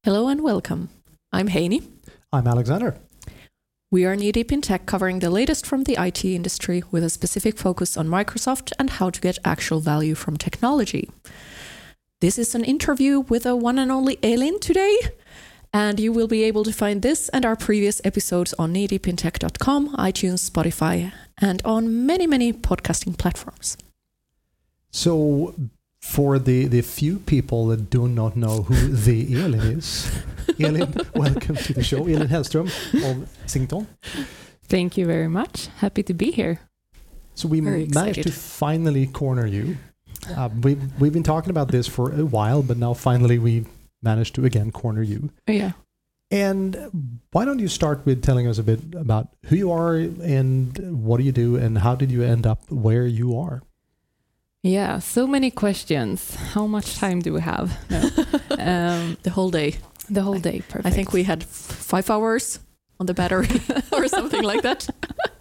Hello and welcome. I'm Heini. I'm Alexander. We are Knee Deep in Tech, covering the latest from the IT industry with a specific focus on Microsoft and how to get actual value from technology. This is an interview with the one and only Elin today, and you will be able to find this and our previous episodes on kneedeepintech.com, iTunes, Spotify, and on many podcasting platforms. So, for the few people that do not know who the Elin is, Elin, welcome to the show. Elin Hellström of Sington. Thank you very much. Happy to be here. So we managed to finally corner you. We've been talking about this for a while, but now finally we managed to again corner you. Yeah. And why don't you start with telling us a bit about who you are and what do you do and how did you end up where you are? Yeah, so many questions. How much time do we have? No. The whole day. The whole day, perfect. I think we had 5 hours on the battery or something like that.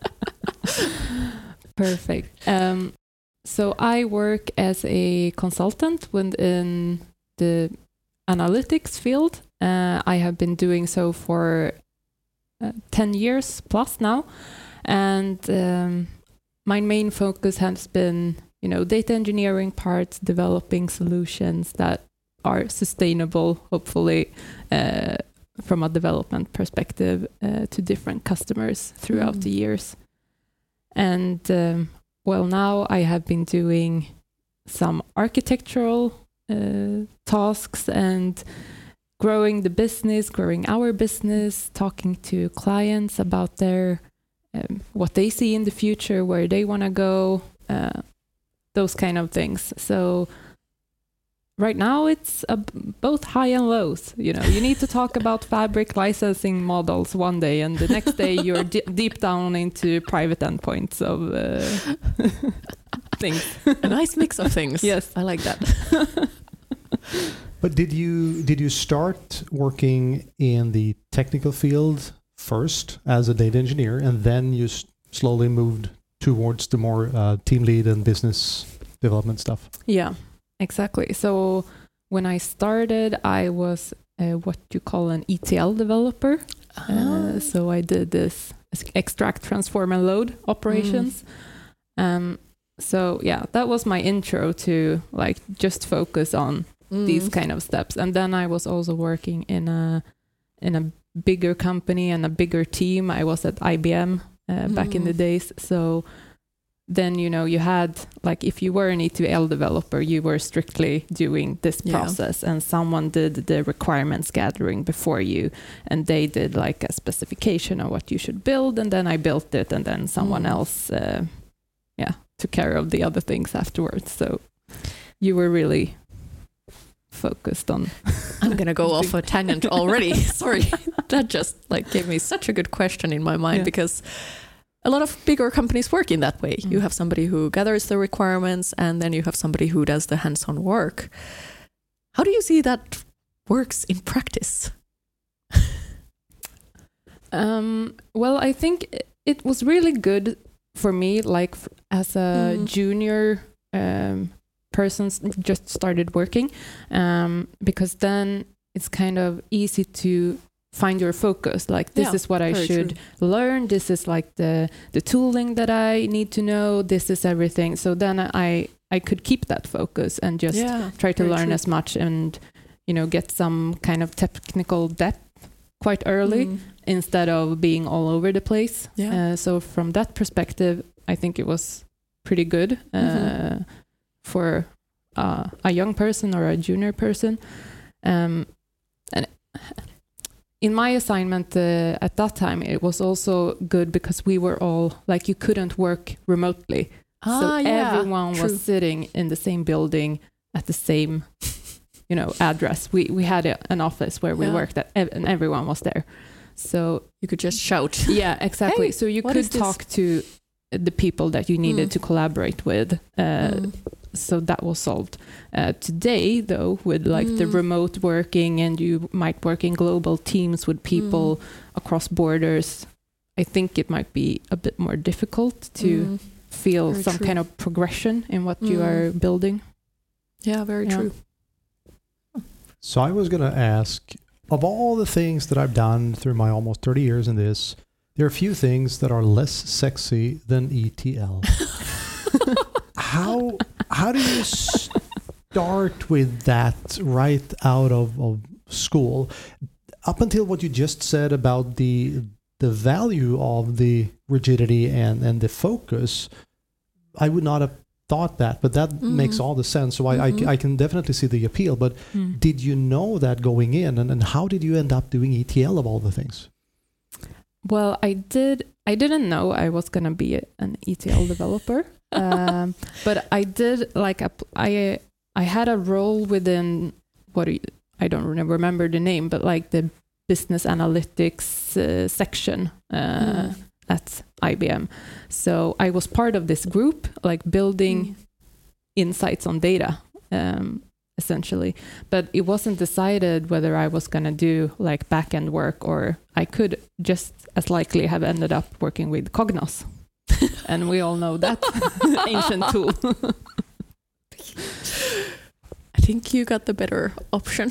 Perfect. So I work as a consultant within the analytics field. I have been doing so for 10 years plus now. And my main focus has been data engineering parts, developing solutions that are sustainable, hopefully, from a development perspective to different customers throughout the years. And now I have been doing some architectural tasks and growing the business, growing our business, talking to clients about their what they see in the future, where they want to go, those kind of things. So right now it's both high and lows. You need to talk about fabric licensing models one day, and the next day you're deep down into private endpoints of things. A nice mix of things. Yes, I like that. But did you start working in the technical field first as a data engineer, and then you slowly moved towards the more team lead and business development stuff? Yeah, exactly. So when I started, I was what you call an ETL developer. So I did this extract, transform, and load operations. So yeah, that was my intro to just focus on these kind of steps. And then I was also working in a bigger company and a bigger team. I was at IBM back in the days. So then, you had, if you were an ETL developer, you were strictly doing this process, and someone did the requirements gathering before you, and they did a specification of what you should build, and then I built it, and then someone else, took care of the other things afterwards. So you were really focused on... I'm going to go off a tangent already. Sorry. That just gave me such a good question in my mind, because a lot of bigger companies work in that way. You have somebody who gathers the requirements, and then you have somebody who does the hands-on work. How do you see that works in practice? I think it was really good for me, as a junior person just started working, because then it's kind of easy to find your focus. This is what I should learn. This is the tooling that I need to know. This is everything. So then I could keep that focus and just try to learn as much and, get some kind of technical depth quite early instead of being all over the place. So from that perspective, I think it was pretty good for a young person or a junior person. And in my assignment at that time, it was also good because we were all you couldn't work remotely. Everyone was sitting in the same building at the same, address. We had an office where we worked at, and everyone was there. So you could just shout. Yeah, exactly. Hey, so you could talk to the people that you needed to collaborate with. So that was solved. Today, though, with the remote working, and you might work in global teams with people across borders, I think it might be a bit more difficult to feel very some kind of progression in what you are building. Yeah, very true. So I was going to ask, of all the things that I've done through my almost 30 years in this, there are a few things that are less sexy than ETL. How do you start with that right out of school? Up until what you just said about the value of the rigidity and the focus, I would not have thought that, but that makes all the sense. So I can definitely see the appeal. But did you know that going in, and how did you end up doing ETL of all the things? Well, I didn't know I was going to be an ETL developer, but I did I had a role within I don't remember the name, but like the business analytics section at IBM. So I was part of this group, like building insights on data, essentially. But it wasn't decided whether I was going to do like back-end work, or I could just as likely have ended up working with Cognos. And we all know that ancient tool. I think you got the better option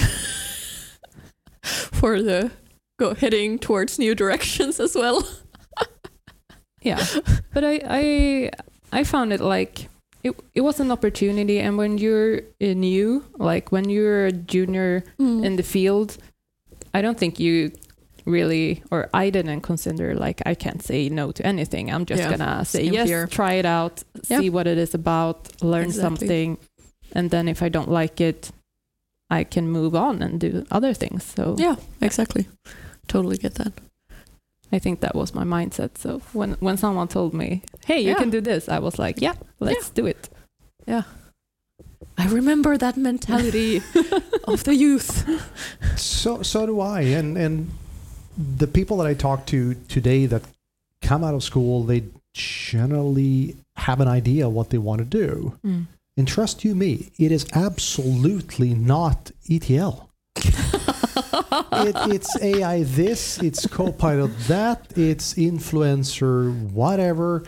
for the heading towards new directions as well. Yeah, but I found it like it was an opportunity, and when you're new, like when you're a junior in the field, I don't think you really, or I didn't consider like I can't say no to anything. I'm just gonna say yes, here. Try it out, see what it is about, learn something, and then if I don't like it, I can move on and do other things. So yeah, exactly. Totally get that. I think that was my mindset. So when someone told me, hey, you can do this, I was like, let's do it. Yeah. I remember that mentality of the youth. So do I. And the people that I talk to today that come out of school, they generally have an idea what they want to do. And trust you me, it is absolutely not ETL. It's AI this, it's Copilot that, it's influencer whatever.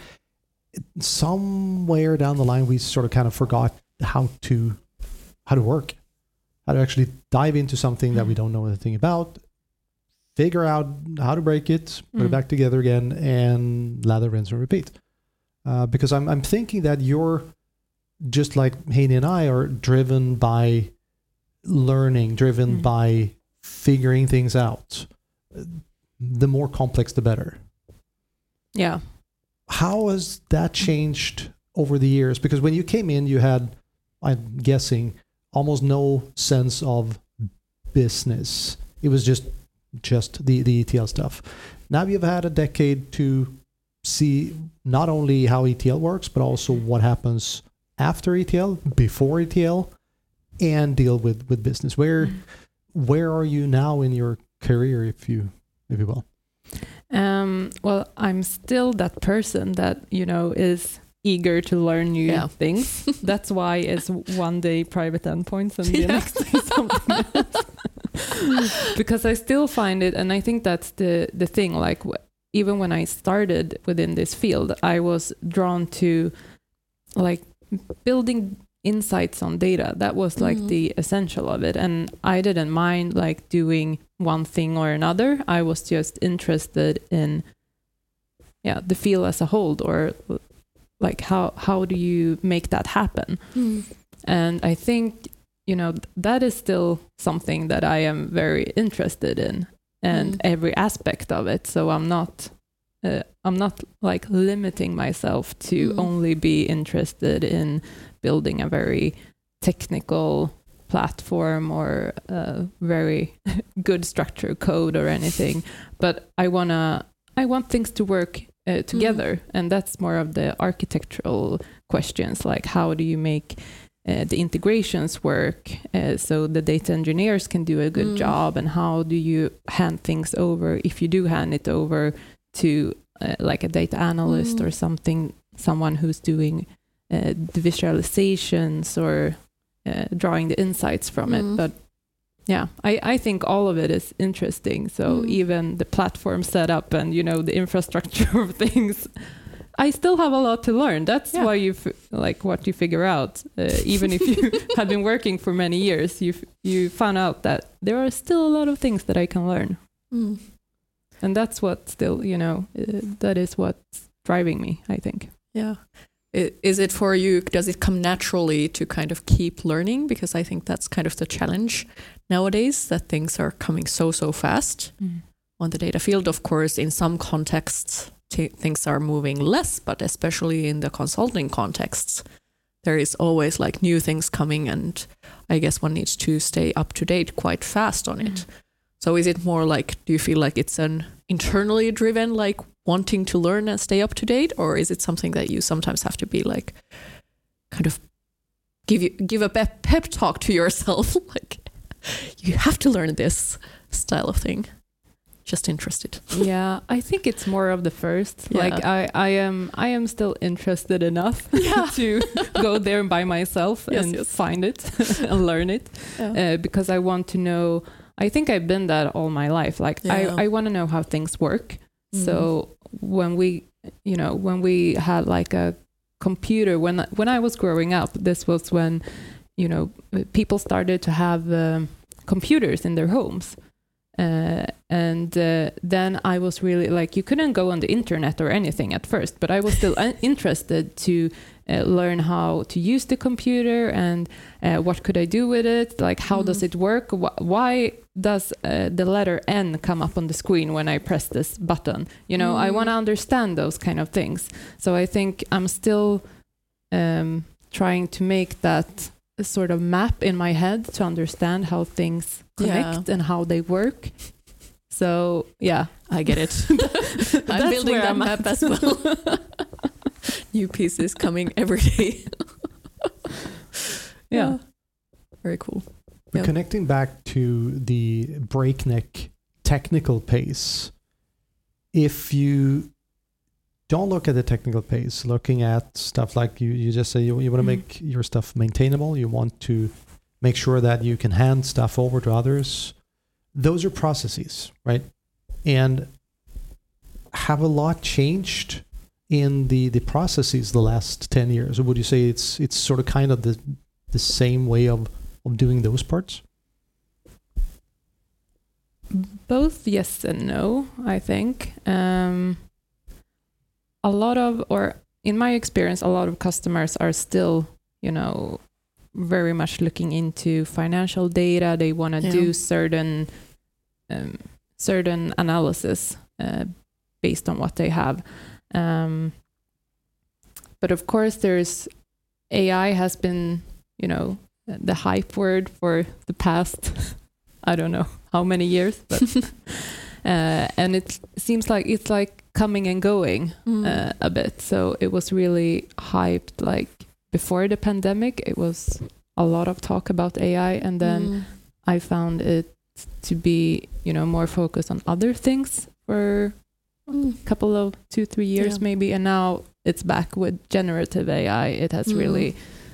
Somewhere down the line, we sort of kind of forgot how to work, how to actually dive into something that we don't know anything about, figure out how to break it, put it back together again, and lather, rinse, and repeat. Because I'm thinking that you're just like Heini and I are driven by learning, driven by figuring things out. The more complex, the better. Yeah. How has that changed over the years? Because when you came in, you had, I'm guessing, almost no sense of business. It was just the ETL stuff. Now you've had a decade to see not only how ETL works, but also what happens after ETL, before ETL, and deal with business. Where are you now in your career, if you will? Well, I'm still that person that, is eager to learn new things. That's why it's one day private endpoints and the next day something else. Because I still find it, and I think that's the thing, like even when I started within this field, I was drawn to like building insights on data. That was like the essential of it, and I didn't mind like doing one thing or another. I was just interested in the field as a whole, or like how do you make that happen. And I think that is still something that I am very interested in, and every aspect of it. So I'm not like limiting myself to only be interested in building a very technical platform or very good structured code or anything, but I want things to work together, and that's more of the architectural questions, like how do you make the integrations work so the data engineers can do a good job, and how do you hand things over, if you do hand it over, to like a data analyst or someone who's doing the visualizations or drawing the insights from it. But I think all of it is interesting. So even the platform setup and the infrastructure of things, I still have a lot to learn. That's Yeah. why what you figure out. Even if you had been working for many years, you found out that there are still a lot of things that I can learn. Mm. And that's what still, that is what's driving me, I think. Yeah. Is it for you, does it come naturally to kind of keep learning? Because I think that's kind of the challenge nowadays, that things are coming so fast on the data field. Of course, in some contexts, things are moving less, but especially in the consulting contexts, there is always like new things coming, and I guess one needs to stay up to date quite fast on it. So is it more like, do you feel like it's an internally driven, like wanting to learn and stay up to date, or is it something that you sometimes have to be like, kind of give a pep talk to yourself, like you have to learn this style of thing? Just interested. Yeah, I think it's more of the first. Yeah. Like I am still interested enough to go there by myself and find it and learn it, because I want to know. I think I've been that all my life. Like I want to know how things work. So when we had like a computer, when I was growing up, this was when people started to have computers in their homes. And then I was really like, you couldn't go on the internet or anything at first, but I was still interested to learn how to use the computer and what could I do with it? Like, how does it work? Why does the letter N come up on the screen when I press this button? I want to understand those kind of things. So I think I'm still trying to make that sort of map in my head to understand how things connect and how they work. So yeah, I get it. I'm building that map as well. New pieces coming every day. Yeah. Very cool. But connecting back to the breakneck technical pace, if you don't look at the technical pace, looking at stuff like you just say you want to make your stuff maintainable, you want to make sure that you can hand stuff over to others. Those are processes, right? And have a lot changed in the processes the last 10 years? Or would you say it's sort of kind of the same way of doing those parts? Both yes and no, I think. A lot of, or in my experience, a lot of customers are still, very much looking into financial data. They want to do certain analysis based on what they have. But of course, AI has been, the hype word for the past, I don't know how many years, but and it seems like it's like coming and going a bit. So it was really hyped, like before the pandemic, it was a lot of talk about AI, and then I found it to be, more focused on other things for a couple of 2-3 years maybe, and now it's back with generative AI. It has really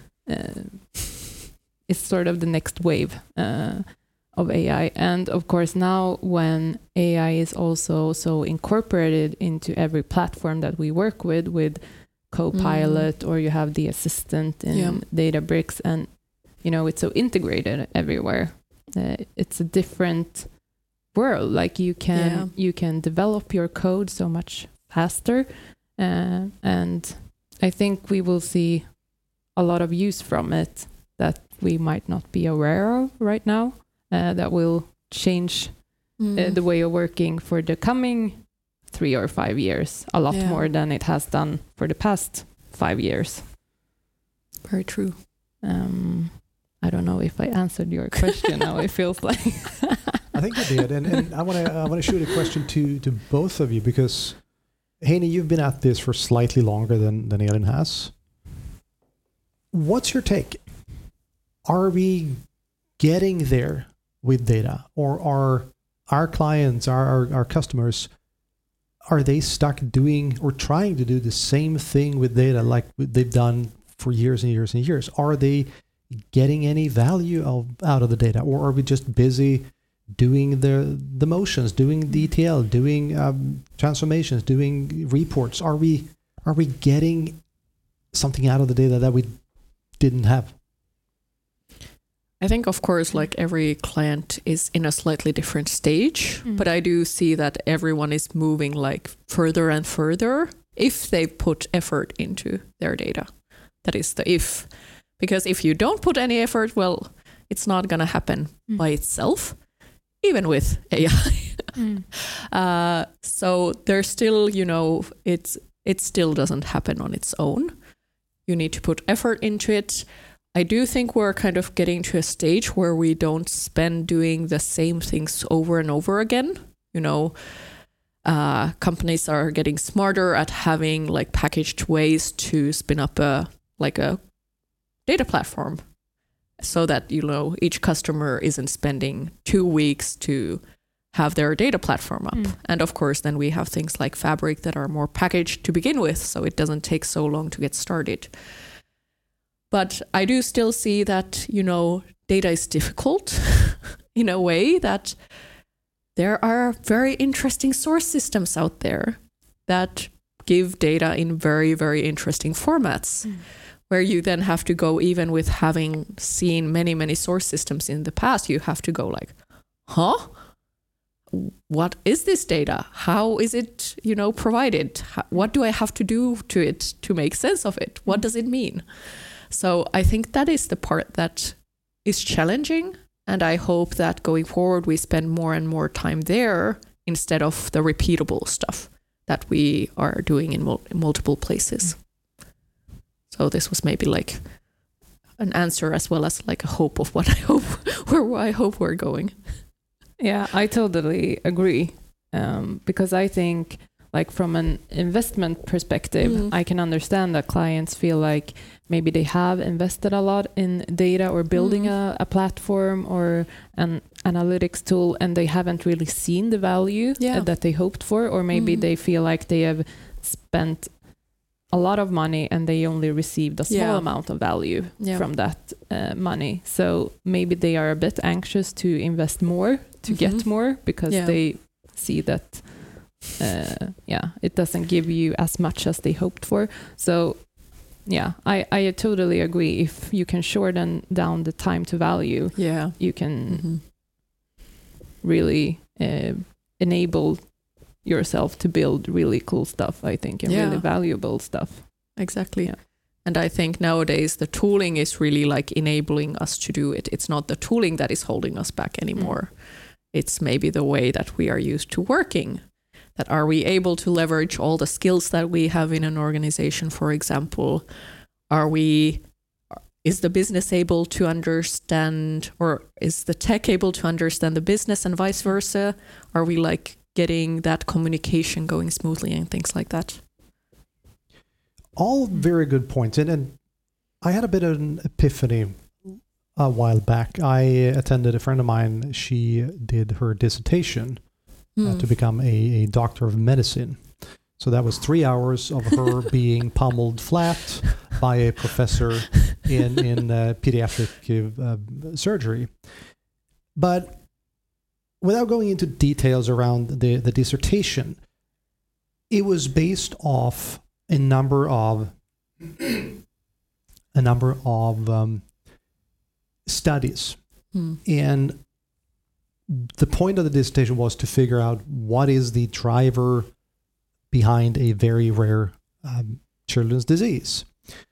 it's sort of the next wave of AI. And of course, now when AI is also so incorporated into every platform that we work with Copilot, or you have the assistant in Databricks, and it's so integrated everywhere. It's a different world. Like you can develop your code so much faster, and I think we will see a lot of use from it that we might not be aware of right now. That will change the way of working for the coming 3 or 5 years a lot more than it has done for the past 5 years. Very true. I don't know if I answered your question now. It feels like I think you did, and I want to shoot a question to both of you, because Heini, you've been at this for slightly longer than Elin has. What's your take? Are we getting there with data, or are our clients, our customers, are they stuck doing or trying to do the same thing with data like they've done for years and years and years? Are they getting any value out of the data, or are we just busy doing the motions, doing DTL, doing transformations, doing reports? Are we are we getting something out of the data that we didn't have? I think, of course, like every client is in a slightly different stage, but I do see that everyone is moving like further and further if they put effort into their data. That is the if. Because if you don't put any effort, well, it's not going to happen by itself, even with AI. So there's still, it still doesn't happen on its own. You need to put effort into it. I do think we're kind of getting to a stage where we don't spend doing the same things over and over again. Companies are getting smarter at having like packaged ways to spin up a data platform so that, each customer isn't spending 2 weeks to have their data platform up. And of course, then we have things like Fabric that are more packaged to begin with, so it doesn't take so long to get started. But I do still see that, data is difficult in a way that there are very interesting source systems out there that give data in very, very interesting formats. Where you then have to go, even with having seen many, many source systems in the past, you have to go like, what is this data? How is it, provided? What do I have to do to it to make sense of it? What does it mean? So I think that is the part that is challenging. And I hope that going forward, we spend more and more time there instead of the repeatable stuff that we are doing in multiple places. So this was maybe like an answer as well as like a hope of what where I hope we're going. Yeah, I totally agree. Because I think like from an investment perspective, I can understand that clients feel like maybe they have invested a lot in data or building a platform or an analytics tool and they haven't really seen the value that they hoped for, or maybe they feel like they have spent a lot of money and they only received a small amount of value from that money. So maybe they are a bit anxious to invest more to get more because they see that it doesn't give you as much as they hoped for. So I totally agree. If you can shorten down the time to value, you can really enable yourself to build really cool stuff, I think, and really valuable stuff. Exactly. Yeah. And I think nowadays the tooling is really like enabling us to do it. It's not the tooling that is holding us back anymore. It's maybe the way that we are used to working. That are we able to leverage all the skills that we have in an organization, for example? Is the business able to understand, or is the tech able to understand the business and vice versa? Are we like getting that communication going smoothly and things like that? All very good points. And I had a bit of an epiphany a while back. I attended a friend of mine. She did her dissertation to become a doctor of medicine. So that was 3 hours of her being pummeled flat by a professor in pediatric surgery. But without going into details around the dissertation, it was based off a number of studies. And the point of the dissertation was to figure out what is the driver behind a very rare children's disease.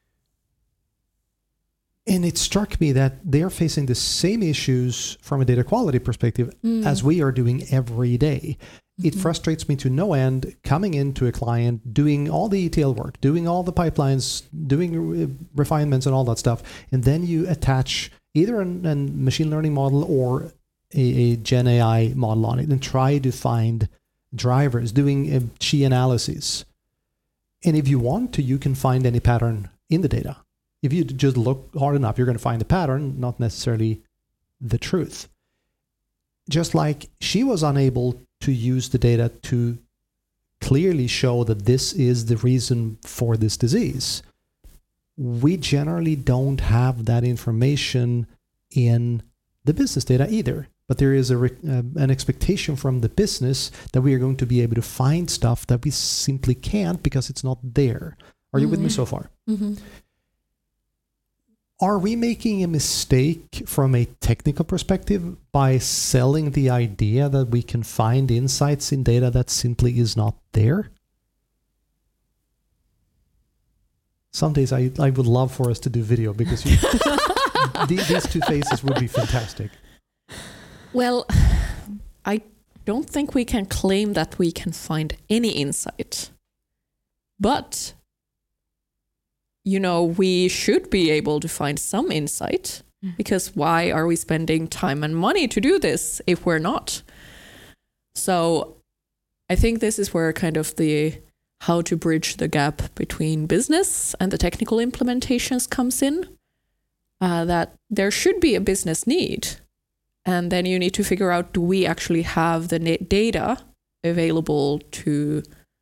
And it struck me that they're facing the same issues from a data quality perspective as we are doing every day. It frustrates me to no end coming into a client, doing all the ETL work, doing all the pipelines, doing refinements and all that stuff. And then you attach either a machine learning model or a Gen AI model on it and try to find drivers, doing a chi analysis. And if you want to, you can find any pattern in the data. If you just look hard enough, you're going to find a pattern, not necessarily the truth. Just like she was unable to use the data to clearly show that this is the reason for this disease, we generally don't have that information in the business data either. but there is an expectation from the business that we are going to be able to find stuff that we simply can't because it's not there. Are you with me so far? Mm-hmm. Are we making a mistake from a technical perspective by selling the idea that we can find insights in data that simply is not there? Some days I would love for us to do video because these two faces would be fantastic. Well, I don't think we can claim that we can find any insight. But, we should be able to find some insight, because why are we spending time and money to do this if we're not? So I think this is where kind of the how to bridge the gap between business and the technical implementations comes in, that there should be a business need. And then you need to figure out, do we actually have the data available to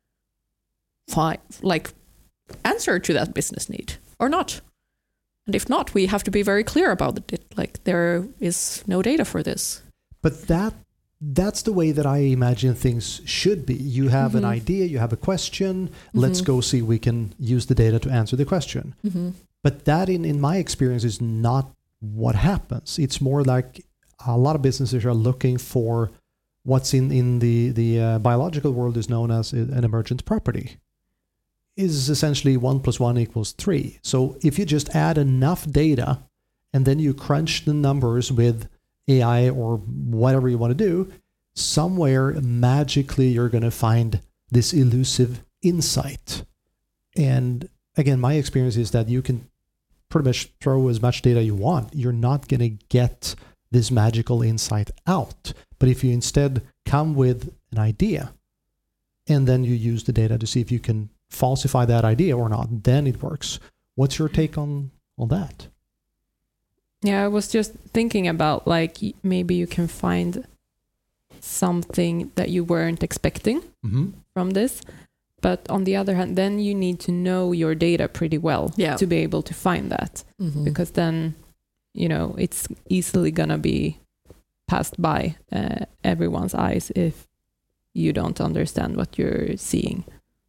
answer to that business need or not? And if not, we have to be very clear about it. Like, there is no data for this. But that's the way that I imagine things should be. You have an idea, you have a question, let's go see if we can use the data to answer the question. Mm-hmm. But that, in my experience, is not what happens. It's more like a lot of businesses are looking for what's in the biological world is known as an emergent property. Is essentially 1 + 1 = 3. So if you just add enough data and then you crunch the numbers with AI or whatever you want to do, somewhere magically you're going to find this elusive insight. And again, my experience is that you can pretty much throw as much data you want. You're not going to get this magical insight out. But if you instead come with an idea and then you use the data to see if you can falsify that idea or not, then it works. What's your take on that? Yeah, I was just thinking about, like, maybe you can find something that you weren't expecting from this. But on the other hand, then you need to know your data pretty well to be able to find that. Mm-hmm. Because then, it's easily going to be passed by everyone's eyes if you don't understand what you're seeing.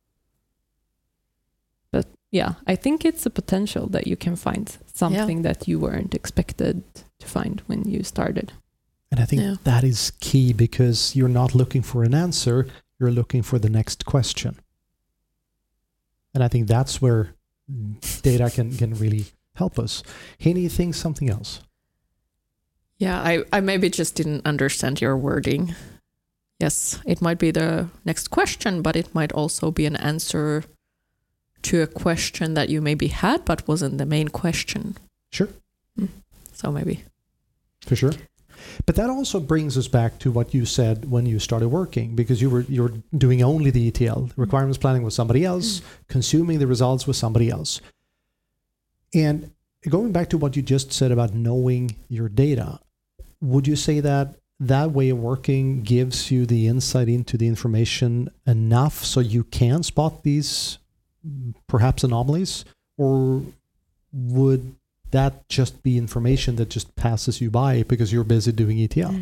But yeah, I think it's a potential that you can find something that you weren't expected to find when you started. And I think that is key, because you're not looking for an answer, you're looking for the next question. And I think that's where data can really help us. Henny, you think something else? Yeah, I maybe just didn't understand your wording. Yes, it might be the next question, but it might also be an answer to a question that you maybe had but wasn't the main question. Sure. So maybe. For sure. But that also brings us back to what you said when you started working, because you were doing only the ETL. Requirements planning was somebody else, consuming the results was somebody else. And going back to what you just said about knowing your data, would you say that that way of working gives you the insight into the information enough so you can spot these perhaps anomalies? Or would that just be information that just passes you by because you're busy doing ETL?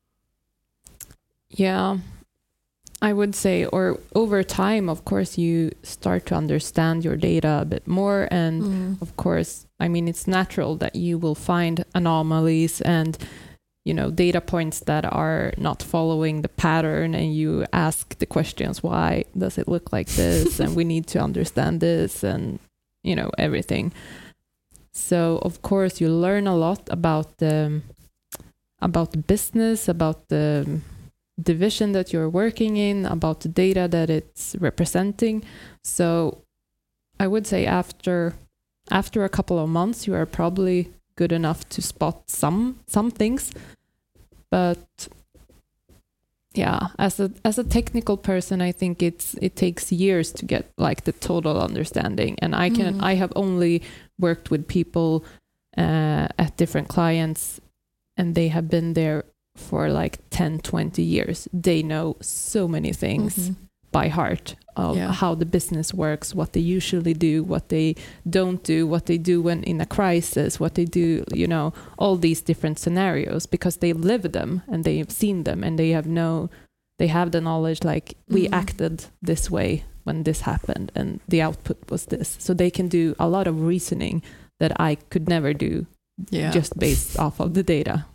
Yeah, I would say, or over time, of course, you start to understand your data a bit more. And of course, I mean, it's natural that you will find anomalies and, data points that are not following the pattern. And you ask the questions, why does it look like this? And we need to understand this and, everything. So, of course, you learn a lot about the business, about the division that you're working in, about the data that it's representing. So I would say after a couple of months, you are probably good enough to spot some things. But yeah, as a technical person, I think it takes years to get like the total understanding. And I have only worked with people at different clients, and they have been there for like 10, 20 years. They know so many things by heart of Yeah. how the business works, what they usually do, what they don't do, what they do when in a crisis, what they do, you know, all these different scenarios, because they've lived them and they've seen them and they have the knowledge, like we acted this way when this happened and the output was this. So they can do a lot of reasoning that I could never do just based off of the data.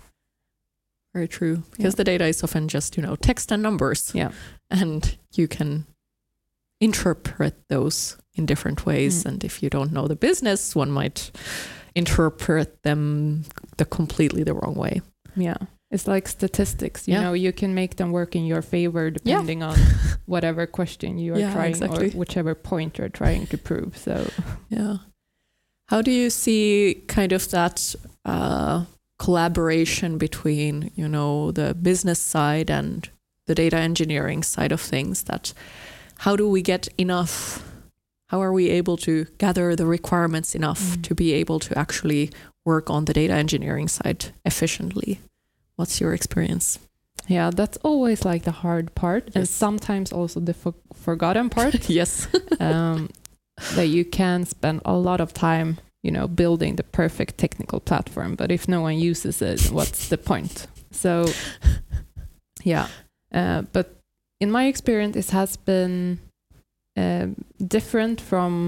Very true. Because the data is often just, you know, text and numbers. Yeah. And you can interpret those in different ways. And if you don't know the business, one might interpret them completely the wrong way. Yeah. It's like statistics, you know, you can make them work in your favor depending on whatever question you are trying or whichever point you're trying to prove. So, yeah. How do you see kind of that collaboration between, you know, the business side and the data engineering side of things? That how do we get enough? How are we able to gather the requirements enough to be able to actually work on the data engineering side efficiently? What's your experience? Yeah, that's always like the hard part, and sometimes also the forgotten part. Yes. That you can spend a lot of time, you know, building the perfect technical platform, but if no one uses it, what's the point? So, yeah. But in my experience, it has been different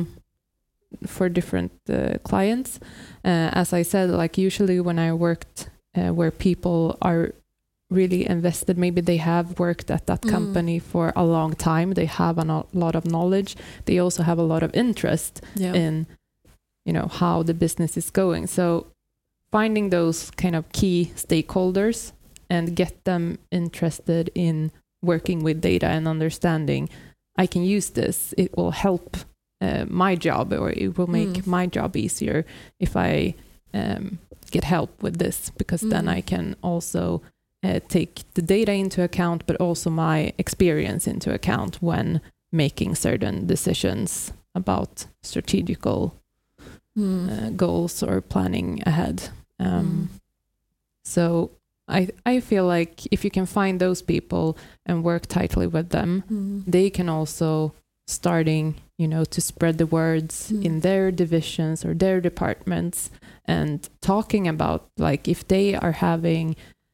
for different clients. As I said, like usually when I worked where people are really invested, maybe they have worked at that company for a long time, they have a lot of knowledge, they also have a lot of interest in, you know, how the business is going. So finding those kind of key stakeholders and get them interested in working with data and understanding, I can use this, it will help my job, or it will make my job easier if I get help with this, because then I can also take the data into account, but also my experience into account when making certain decisions about strategical goals or planning ahead. So I feel like if you can find those people and work tightly with them, they can also starting, you know, to spread the words in their divisions or their departments, and talking about, like, if they are having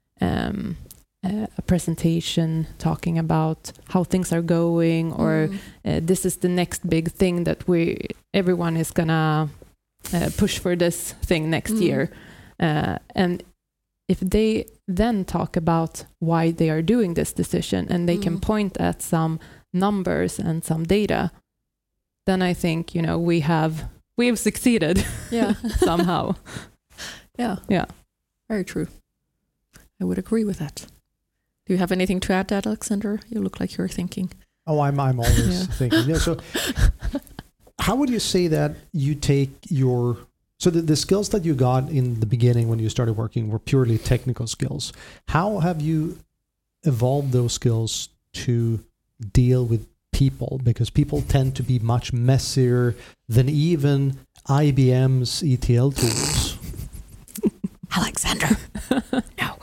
a presentation talking about how things are going, or this is the next big thing that everyone is gonna push for this thing next year, and if they then talk about why they are doing this decision, and they can point at some numbers and some data, then I think, you know, we have succeeded somehow. Yeah. Very true. I would agree with that. Do you have anything to add to that, Alexander? You look like you're thinking. Oh, I'm always thinking. Yeah, so how would you say that you take so the skills that you got in the beginning when you started working were purely technical skills. How have you evolved those skills to deal with people? Because people tend to be much messier than even IBM's ETL tools. Alexander, no.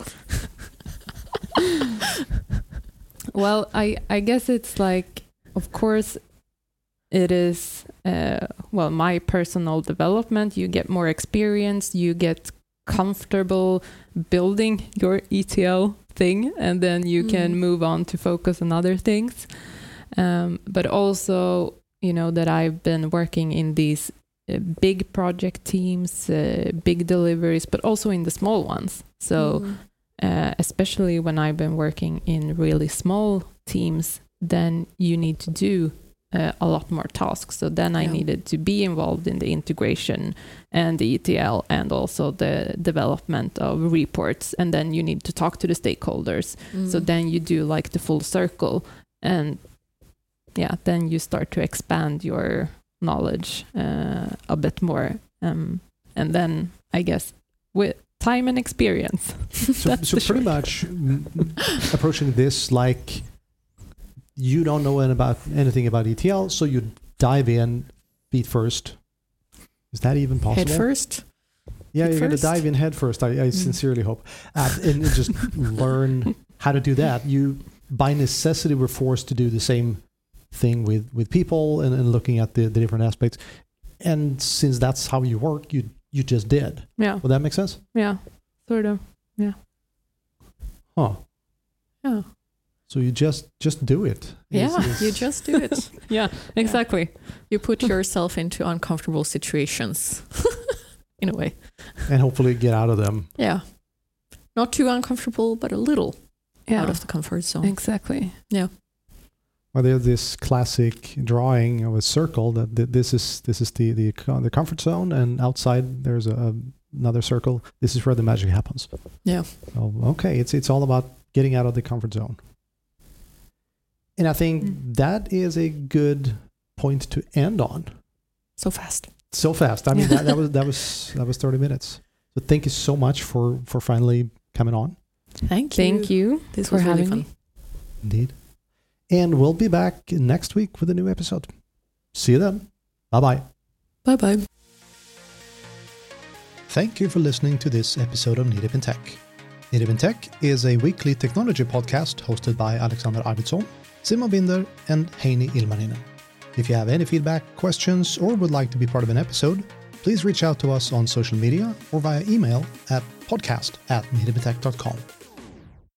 Well, I guess it's like, of course, it is, my personal development. You get more experience, you get comfortable building your ETL thing, and then you can move on to focus on other things. But also, you know, that I've been working in these big project teams, big deliveries, but also in the small ones. So especially when I've been working in really small teams, then you need to do a lot more tasks. So then I needed to be involved in the integration and the ETL, and also the development of reports. And then you need to talk to the stakeholders. So then you do like the full circle, and then you start to expand your knowledge a bit more. And then I guess with time and experience. So pretty much approaching this like you don't know anything about ETL, so you dive in feet first. Is that even possible? Head first? Yeah, you're going to dive in head first, I sincerely hope. And just learn how to do that. You, by necessity, were forced to do the same thing with people and looking at the different aspects. And since that's how you work, you just did. Yeah. Would that make sense? Yeah. Sort of. Yeah. Huh. Yeah. So you just do it. You just do it. Yeah, exactly. You put yourself into uncomfortable situations in a way. And hopefully get out of them. Yeah. Not too uncomfortable, but a little Yeah. out of the comfort zone. Exactly. Yeah. Well, there's this classic drawing of a circle that this is the comfort zone, and outside there's another circle. This is where the magic happens. Yeah. Oh, okay. It's all about getting out of the comfort zone. And I think that is a good point to end on. So fast. So fast. I mean, that was 30 minutes. So thank you so much for finally coming on. Thank you. Thank you. This for was really having fun. me. Indeed. And we'll be back next week with a new episode. See you then. Bye-bye. Bye-bye. Thank you for listening to this episode of Knee Deep in Tech. Knee Deep in Tech is a weekly technology podcast hosted by Alexander Arvidsson, Simon Binder, and Heini Ilmarinen. If you have any feedback, questions, or would like to be part of an episode, please reach out to us on social media or via email at podcast@kneedeepintech.com.